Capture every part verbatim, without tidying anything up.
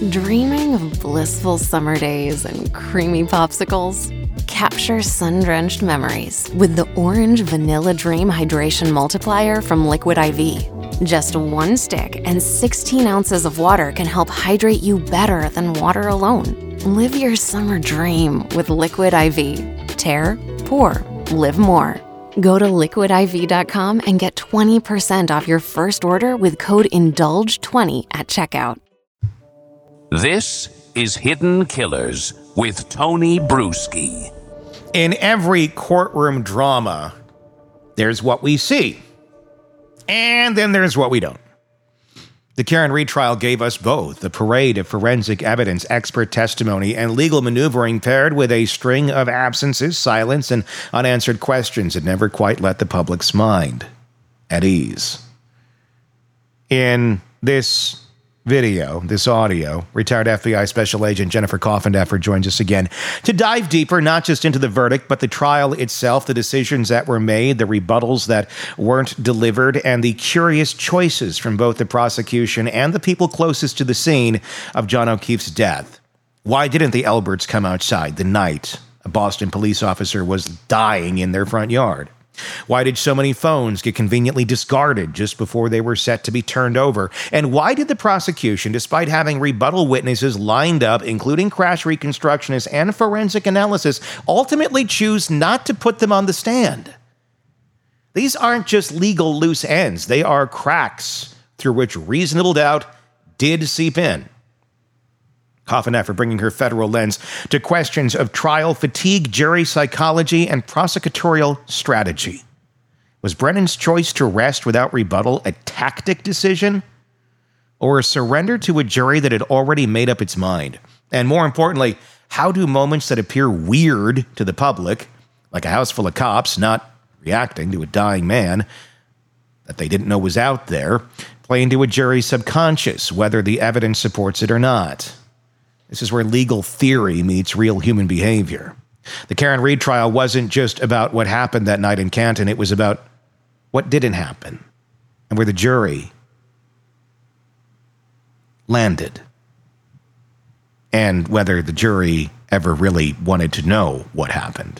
Dreaming of blissful summer days and creamy popsicles? Capture sun-drenched memories with the Orange Vanilla Dream Hydration Multiplier from Liquid I V. Just one stick and sixteen ounces of water can help hydrate you better than water alone. Live your summer dream with Liquid I V. Tear, pour, live more. Go to liquid I V dot com and get twenty percent off your first order with code indulge twenty at checkout. This is Hidden Killers with Tony Bruschi. In every courtroom drama, there's what we see, and then there's what we don't. The Karen Read trial gave us both a parade of forensic evidence, expert testimony, and legal maneuvering paired with a string of absences, silence, and unanswered questions that never quite let the public's mind at ease. In this video, this audio, retired F B I Special Agent Jennifer Coffindaffer joins us again to dive deeper, not just into the verdict, but the trial itself, the decisions that were made, the rebuttals that weren't delivered, and the curious choices from both the prosecution and the people closest to the scene of John O'Keefe's death. Why didn't the Elberts come outside the night a Boston police officer was dying in their front yard? Why did so many phones get conveniently discarded just before they were set to be turned over? And why did the prosecution, despite having rebuttal witnesses lined up, including crash reconstructionists and forensic analysis, ultimately choose not to put them on the stand? These aren't just legal loose ends. They are cracks through which reasonable doubt did seep in. Coffindaffer bringing her federal lens to questions of trial fatigue, jury psychology, and prosecutorial strategy. Was Brennan's choice to rest without rebuttal a tactic decision, or a surrender to a jury that had already made up its mind? And more importantly, how do moments that appear weird to the public, like a house full of cops not reacting to a dying man that they didn't know was out there, play into a jury's subconscious, whether the evidence supports it or not? This is where legal theory meets real human behavior. The Karen Read trial wasn't just about what happened that night in Canton. It was about what didn't happen and where the jury landed, and whether the jury ever really wanted to know what happened.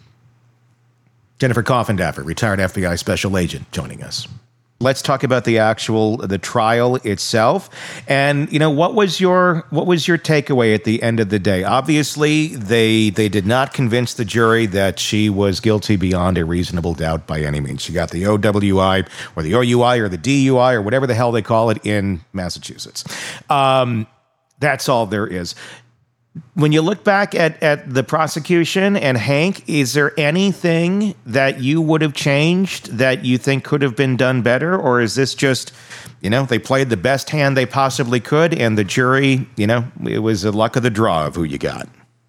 Jennifer Coffindaffer, retired F B I Special Agent, joining us. Let's talk about the actual, the trial itself. And, you know, what was your what was your takeaway at the end of the day? Obviously, they they did not convince the jury that she was guilty beyond a reasonable doubt by any means. She got the O W I or the O U I or the D U I or whatever the hell they call it in Massachusetts. Um, that's all there is. When you look back at, at the prosecution and Hank, is there anything that you would have changed that you think could have been done better? Or is this just, you know, they played the best hand they possibly could and the jury, you know, it was the luck of the draw of who you got?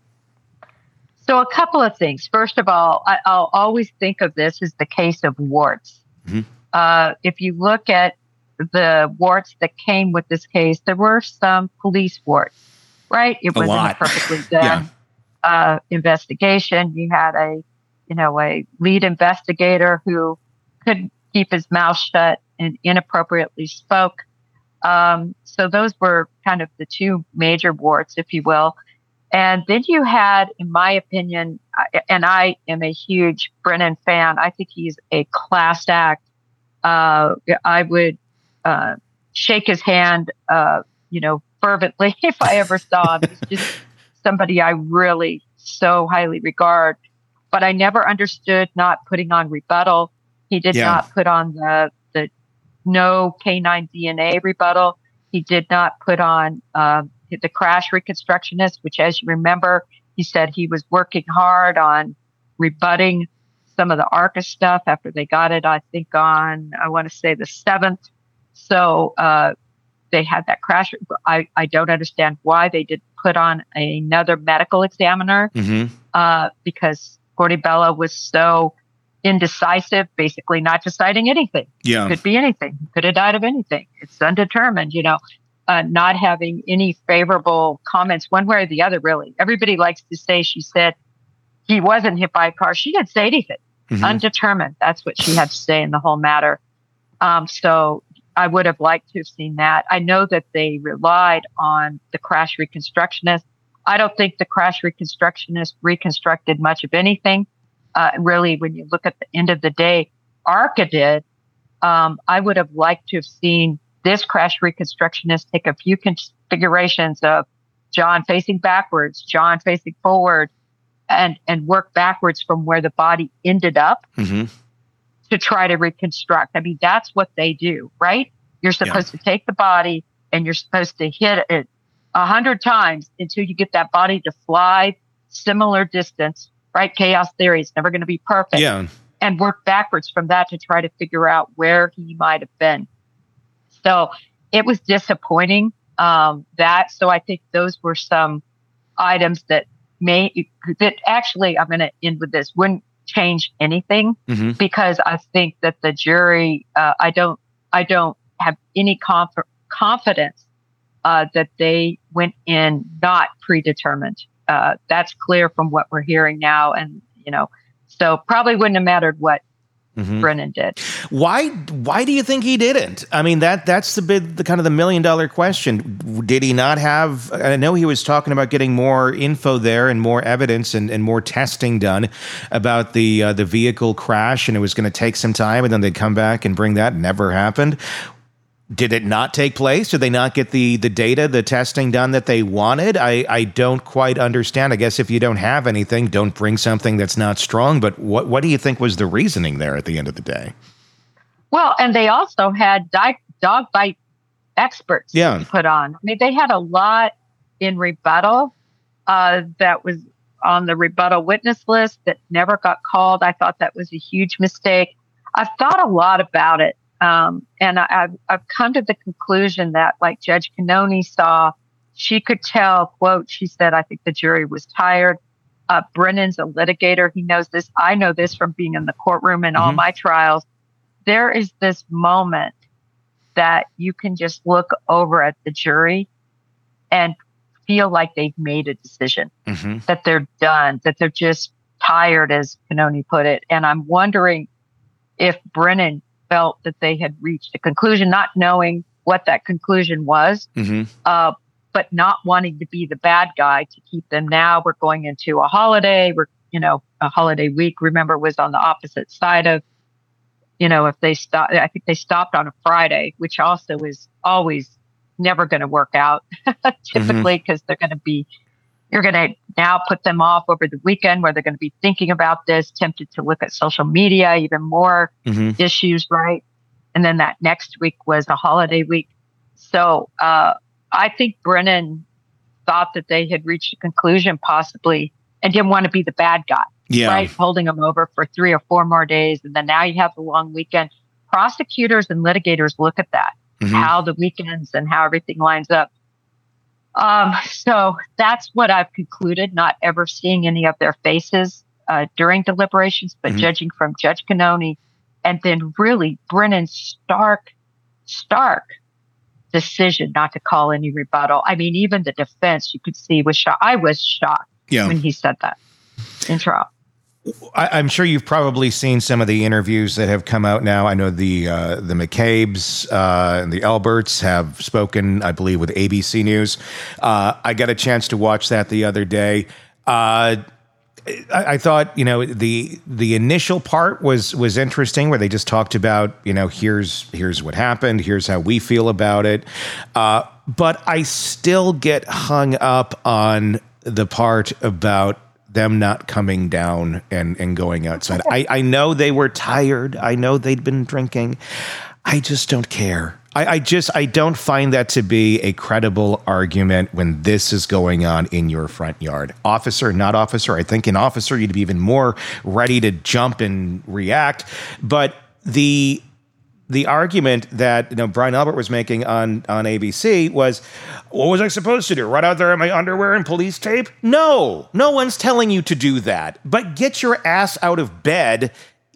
So a couple of things. First of all, I, I'll always think of this as the case of warts. Mm-hmm. Uh, if you look at the warts that came with this case, there were some police warts. Right. It wasn't a perfectly done yeah. uh, investigation. You had a, you know, a lead investigator who couldn't keep his mouth shut and inappropriately spoke. Um, so those were kind of the two major warts, if you will. And then you had, in my opinion, and I am a huge Brennan fan. I think he's a class act. Uh, I would uh, shake his hand, uh, you know, fervently if I ever saw him. He's just somebody I really so highly regard. But I never understood not putting on rebuttal. He did yeah. not put on the the no canine D N A rebuttal. He did not put on uh, the crash reconstructionist, which, as you remember, he said he was working hard on rebutting some of the ARCA stuff after they got it, I think, on, I want to say the seventh. So, uh, they had that crash. I, I don't understand why they didn't put on another medical examiner mm-hmm. uh, because Portobello was so indecisive, basically not deciding anything. Yeah. It could be anything. He could have died of anything. It's undetermined, you know, uh, not having any favorable comments one way or the other, really. Everybody likes to say she said he wasn't hit by a car. She didn't say anything. Mm-hmm. Undetermined. That's what she had to say in the whole matter. Um, so I would have liked to have seen that. I know that they relied on the crash reconstructionist. I don't think the crash reconstructionist reconstructed much of anything. Uh, really, when you look at the end of the day, ARCA did. Um, I would have liked to have seen this crash reconstructionist take a few configurations of John facing backwards, John facing forward, and, and work backwards from where the body ended up mm-hmm. to try to reconstruct. I mean, that's what they do, right? You're supposed yeah. to take the body and you're supposed to hit it a hundred times until you get that body to fly similar distance, right? Chaos theory is never going to be perfect. Yeah. And work backwards from that to try to figure out where he might have been. So it was disappointing, um, that. So I think those were some items that may, that actually, I'm going to end with this, wouldn't change anything mm-hmm. because I think that the jury, uh, I don't, I don't have any conf- confidence uh, that they went in not predetermined. Uh, that's clear from what we're hearing now. And, you know, so probably wouldn't have mattered what mm-hmm. Brennan did. Why, why do you think he didn't? I mean, that, that's the big, the kind of the million dollar question. Did he not have, I know he was talking about getting more info there and more evidence and, and more testing done about the, uh, the vehicle crash, and it was going to take some time and then they'd come back and bring that. Never happened. Did it not take place? Did they not get the, the data, the testing done that they wanted? I, I don't quite understand. I guess if you don't have anything, don't bring something that's not strong. But what, what do you think was the reasoning there at the end of the day? Well, and they also had di- dog bite experts yeah. put on. I mean, they had a lot in rebuttal uh, that was on the rebuttal witness list that never got called. I thought that was a huge mistake. I've thought a lot about it. Um, and I, I've, I've come to the conclusion that, like Judge Cannoni saw, she could tell, quote, she said, I think the jury was tired. Uh, Brennan's a litigator. He knows this. I know this from being in the courtroom in mm-hmm. all my trials. There is this moment that you can just look over at the jury and feel like they've made a decision, mm-hmm. that they're done, that they're just tired, as Cannoni put it. And I'm wondering if Brennan felt that they had reached a conclusion, not knowing what that conclusion was, mm-hmm. uh, but not wanting to be the bad guy to keep them. Now we're going into a holiday. We're, you know, a holiday week, remember, was on the opposite side of, you know, if they stop, I think they stopped on a Friday, which also is always never going to work out typically because mm-hmm. they're going to be, you're going to now put them off over the weekend where they're going to be thinking about this, tempted to look at social media, even more mm-hmm. issues, right? And then that next week was a holiday week. So uh, I think Brennan thought that they had reached a conclusion possibly and didn't want to be the bad guy, yeah. right? Holding them over for three or four more days. And then now you have the long weekend. Prosecutors and litigators look at that, mm-hmm. how the weekends and how everything lines up. Um, so that's what I've concluded, not ever seeing any of their faces uh, during deliberations, but mm-hmm. judging from Judge Cannoni and then really Brennan's stark, stark decision not to call any rebuttal. I mean, even the defense, you could see, was shocked. I was shocked yeah. when he said that in trial. I, I'm sure you've probably seen some of the interviews that have come out now. I know the uh, the McCabe's uh, and the Alberts have spoken, I believe, with A B C News. Uh, I got a chance to watch that the other day. Uh, I, I thought, you know, the the initial part was was interesting, where they just talked about, you know, here's here's what happened, here's how we feel about it. Uh, but I still get hung up on the part about them not coming down and, and going outside. I, I know they were tired. I know they'd been drinking. I just don't care. I, I just, I don't find that to be a credible argument when this is going on in your front yard. Officer, not officer. I think an officer, you'd be even more ready to jump and react. But the the argument that, you know, Brian Albert was making on, on A B C was, what was I supposed to do? Run out there in my underwear and police tape? No, no one's telling you to do that. But get your ass out of bed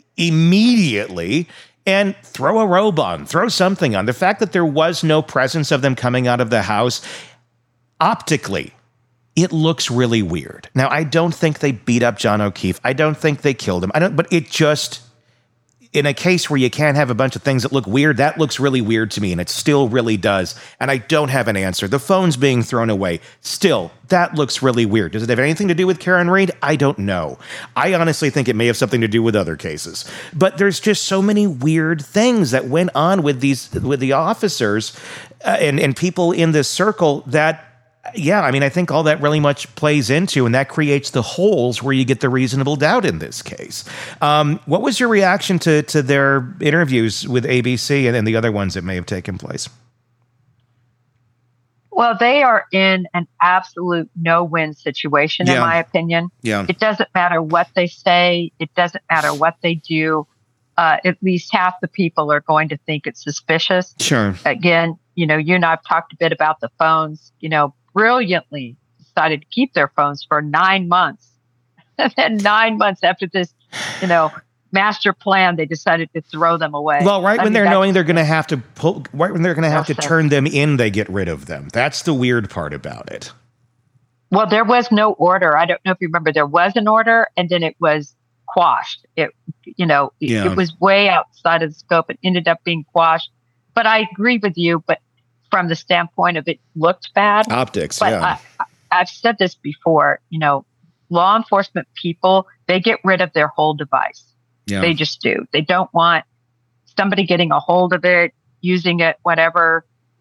immediately and throw a robe on, throw something on. The fact that there was no presence of them coming out of the house, optically, it looks really weird. Now, I don't think they beat up John O'Keefe. I don't think they killed him. I don't, but it just... in a case where you can't have a bunch of things that look weird, that looks really weird to me, and it still really does. And I don't have an answer. The phone's being thrown away. Still, that looks really weird. Does it have anything to do with Karen Read? I don't know. I honestly think it may have something to do with other cases. But there's just so many weird things that went on with these with the officers uh, and, and people in this circle that, yeah, I mean, I think all that really much plays into, and that creates the holes where you get the reasonable doubt in this case. Um, what was your reaction to to their interviews with A B C and, and the other ones that may have taken place? Well, they are in an absolute no-win situation, Yeah. in my opinion. Yeah. It doesn't matter what they say. It doesn't matter what they do. Uh, at least half the people are going to think it's suspicious. Sure. Again, you know, you and I have talked a bit about the phones, you know, brilliantly decided to keep their phones for nine months. And then nine months after this, you know, master plan, they decided to throw them away. Well, right I when mean, they're that's- knowing they're going to have to pull, right when they're going to have to Yes, sir. turn them in, they get rid of them. That's the weird part about it. Well, there was no order. I don't know if you remember, there was an order and then it was quashed. It, you know, it, Yeah. it was way outside of the scope. It ended up being quashed. But I agree with you, but from the standpoint of it looked bad. Optics, But yeah. I, I've said this before, you know, law enforcement people, they get rid of their whole device. yeah. They just do. They don't want somebody getting a hold of it, using it, whatever.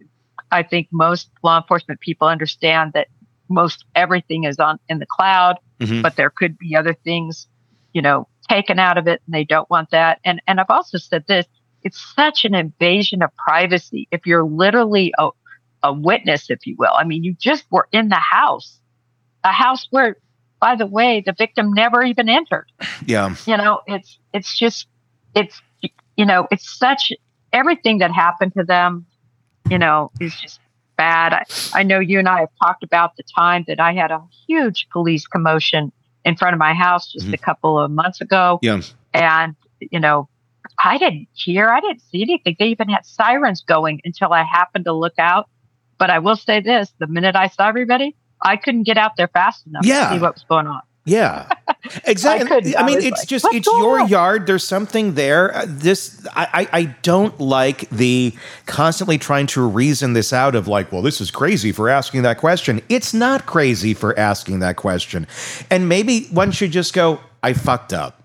I think most law enforcement people understand that most everything is on in the cloud, Mhm. but there could be other things, you know, taken out of it, and they don't want that. And and I've also said this: it's such an invasion of privacy. If you're literally a a witness, if you will, I mean, you just were in the house, a house where, by the way, the victim never even entered. yeah. You know, it's it's just it's you know, it's such everything that happened to them, you know, is just bad. I, I know you and I have talked about the time that I had a huge police commotion in front of my house just Mhm. a couple of months ago. Yeah. And, you know, I didn't hear, I didn't see anything. They even had sirens going until I happened to look out. But I will say this, the minute I saw everybody, I couldn't get out there fast enough Yeah. to see what was going on. Yeah, exactly. I couldn't. I, I mean, was it's like, just, what's it's going your on? yard. There's something there. Uh, This, I, I, I don't like the constantly trying to reason this out of like, well, this is crazy for asking that question. It's not crazy for asking that question. And maybe one should just go, I fucked up.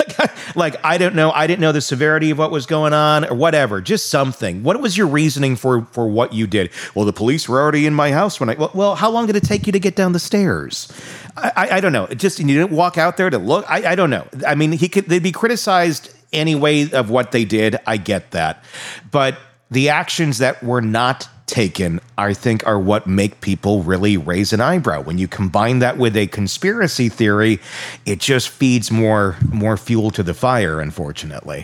Like, I don't know. I didn't know the severity of what was going on or whatever. Just something. What was your reasoning for, for what you did? Well, the police were already in my house when I, well, well how long did it take you to get down the stairs? I, I, I don't know. It just, you didn't walk out there to look. I, I don't know. I mean, he could, they'd be criticized anyway of what they did. I get that. But the actions that were not taken, I think, are what make people really raise an eyebrow. When you combine that with a conspiracy theory, it just feeds more more fuel to the fire, unfortunately.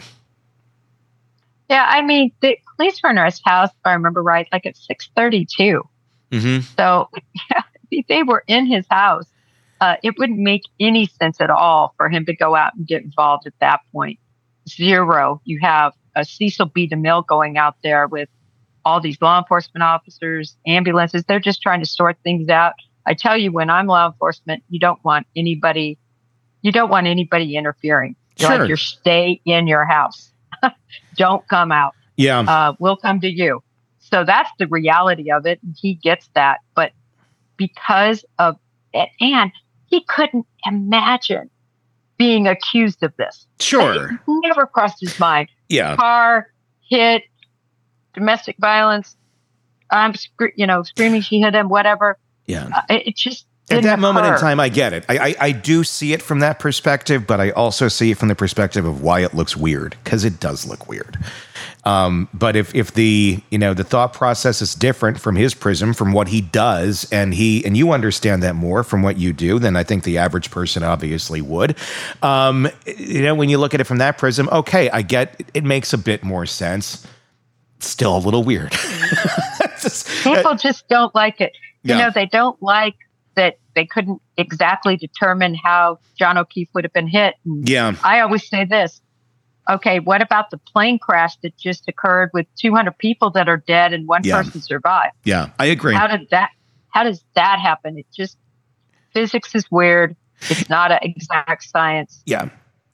Yeah, I mean, the police were in his house, if I remember right, like at six thirty-two. Mm-hmm. So yeah, if they were in his house, uh, it wouldn't make any sense at all for him to go out and get involved at that point. Zero. You have a Cecil B. DeMille going out there with all these law enforcement officers, ambulances. They're just trying to sort things out. I tell you, when I'm law enforcement, you don't want anybody, you don't want anybody interfering. You're Sure. like, you're stay in your house. Don't come out. Yeah. Uh, we'll come to you. So that's the reality of it. And he gets that. But because of it, and he couldn't imagine being accused of this. Sure. It never crossed his mind. Yeah. Car hit, domestic violence. I'm, scre- you know, screaming she hit him, whatever. Yeah. Uh, it, it just At didn't that moment in occur. time, I get it. I, I I do see it from that perspective, but I also see it from the perspective of why it looks weird, because it does look weird. Um, but if if the you know the thought process is different from his prism, from what he does, and he and you understand that more from what you do, then I think the average person obviously would. Um, you know, when you look at it from that prism, okay, I get it makes a bit more sense. Still a little weird. Just- People just don't like it. You Yeah. know, they don't like that they couldn't exactly determine how John O'Keefe would have been hit. And yeah. I always say this. Okay, what about the plane crash that just occurred with two hundred people that are dead and one Yeah. person survived? Yeah. I agree. How did that how does that happen? It just physics is weird. It's not an exact science. Yeah.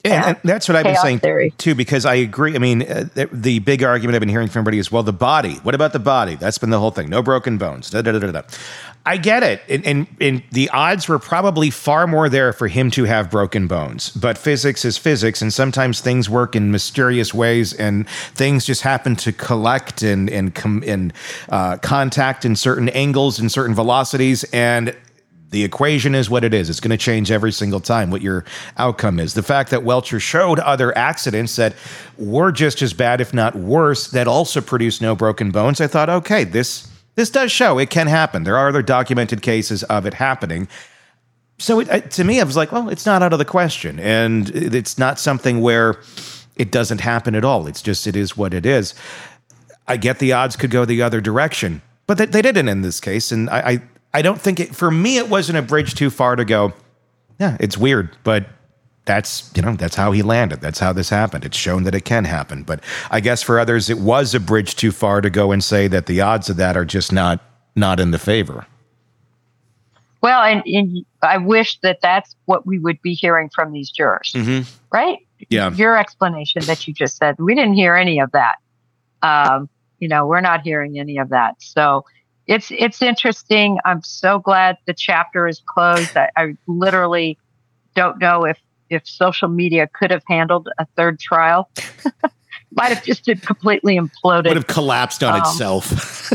And, and that's what I've been saying theory. too, because I agree. I mean, uh, the, the big argument I've been hearing from everybody is, well, the body. What about the body? That's been the whole thing. No broken bones. Da, da, da, da, da. I get it. And, and, and the odds were probably far more there for him to have broken bones. But physics is physics, and sometimes things work in mysterious ways, and things just happen to collect and and com- and uh, contact in certain angles and certain velocities, and the equation is what it is. It's going to change every single time what your outcome is. The fact that Welcher showed other accidents that were just as bad, if not worse, that also produced no broken bones, I thought, okay, this this does show it can happen. There are other documented cases of it happening. So it, to me, I was like, well, it's not out of the question. And it's not something where it doesn't happen at all. It's just, it is what it is. I get the odds could go the other direction, but they, they didn't in this case. And I, I I don't think it, for me, it wasn't a bridge too far to go, yeah, it's weird, but that's, you know, that's how he landed. That's how this happened. It's shown that it can happen. But I guess for others, it was a bridge too far to go and say that the odds of that are just not, not in the favor. Well, and, and I wish that that's what we would be hearing from these jurors, mm-hmm. right? Yeah. Your explanation that you just said, we didn't hear any of that. Um, you know, we're not hearing any of that. So It's it's interesting. I'm so glad the chapter is closed. I, I literally don't know if, if social media could have handled a third trial. Might have just completely imploded. Would have collapsed on um, itself.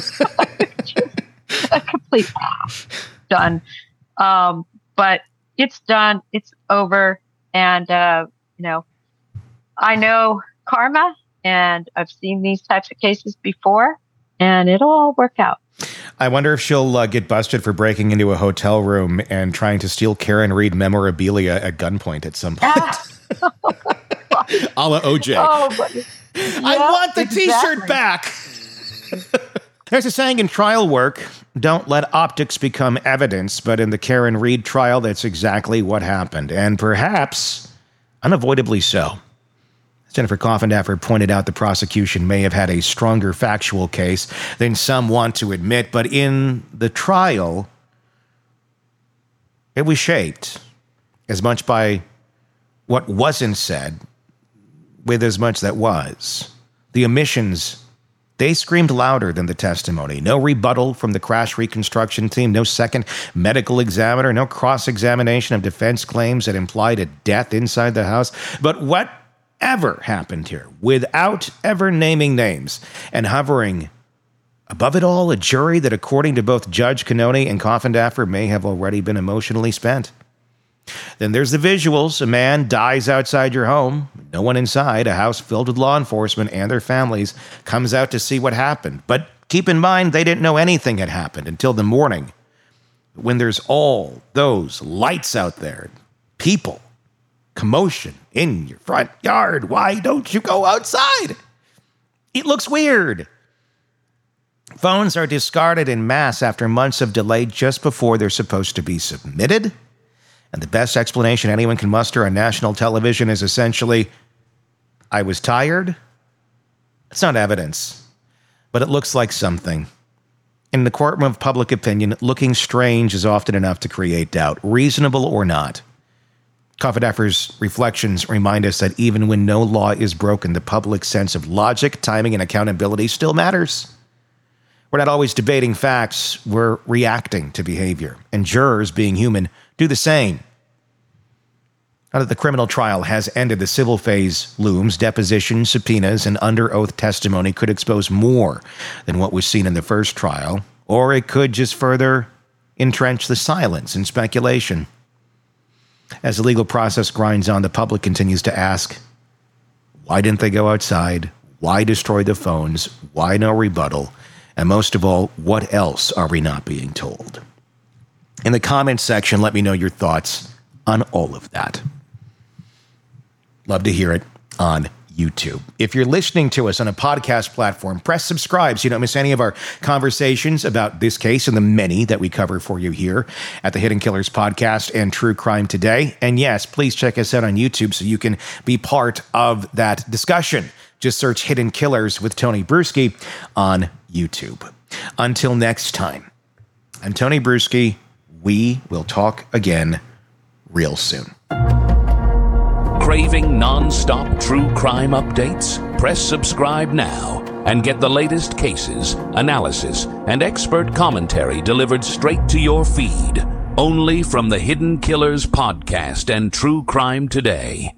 A complete done. Um, but it's done. It's over. And, uh, you know, I know karma, and I've seen these types of cases before, and it'll all work out. I wonder if she'll uh, get busted for breaking into a hotel room and trying to steal Karen Reed memorabilia at gunpoint at some point. Ah. A la O J. Oh, but, yeah, I want the exactly. T-shirt back. There's a saying in trial work, don't let optics become evidence, but in the Karen Reed trial, that's exactly what happened. And perhaps unavoidably so. Jennifer Coffindaffer pointed out the prosecution may have had a stronger factual case than some want to admit, but in the trial, it was shaped as much by what wasn't said with as much that was. The omissions, they screamed louder than the testimony. No rebuttal from the crash reconstruction team, no second medical examiner, no cross-examination of defense claims that implied a death inside the house. But what ever happened here, without ever naming names, and hovering above it all, a jury that, according to both Judge Cannone and Coffindaffer, may have already been emotionally spent. Then there's the visuals. A man dies outside your home. No one inside. A house filled with law enforcement and their families comes out to see what happened. But keep in mind, they didn't know anything had happened until the morning, when there's all those lights out there, people, commotion in your front yard. Why don't you go outside? It looks weird. Phones are discarded en masse after months of delay just before they're supposed to be submitted. And the best explanation anyone can muster on national television is essentially, I was tired. It's not evidence, but it looks like something. In the courtroom of public opinion, looking strange is often enough to create doubt, reasonable or not. Coffindaffer's reflections remind us that even when no law is broken, the public's sense of logic, timing, and accountability still matters. We're not always debating facts, we're reacting to behavior. And jurors, being human, do the same. Now that the criminal trial has ended, the civil phase looms. Depositions, subpoenas, and under-oath testimony could expose more than what was seen in the first trial, or it could just further entrench the silence and speculation. As the legal process grinds on, the public continues to ask, why didn't they go outside? Why destroy the phones? Why no rebuttal? And most of all, what else are we not being told? In the comments section, let me know your thoughts on all of that. Love to hear it on YouTube. If you're listening to us on a podcast platform, press subscribe so you don't miss any of our conversations about this case and the many that we cover for you here at the Hidden Killers Podcast and True Crime Today. And yes, please check us out on YouTube so you can be part of that discussion. Just search Hidden Killers with Tony Bruschi on YouTube. Until next time, I'm Tony Bruschi. We will talk again real soon. Craving non-stop true crime updates? Press subscribe now and get the latest cases, analysis, and expert commentary delivered straight to your feed. Only from the Hidden Killers podcast and True Crime Today.